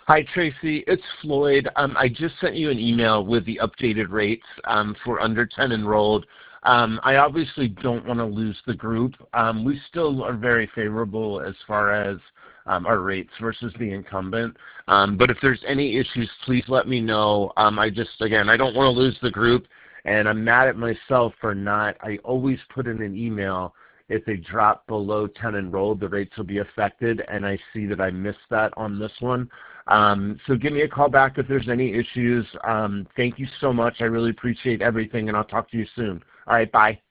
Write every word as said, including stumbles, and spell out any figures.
Hi, Tracy. It's Floyd. Um, I just sent you an email with the updated rates um, for under ten enrolled. Um, I obviously don't want to lose the group. Um, we still are very favorable as far as um, our rates versus the incumbent. Um, but if there's any issues, please let me know. Um, I just, again, I don't want to lose the group, and I'm mad at myself for not. I always put in an email if they drop below ten enrolled, the rates will be affected, and I see that I missed that on this one. Um, so give me a call back if there's any issues. Um, thank you so much. I really appreciate everything, and I'll talk to you soon. All right, bye.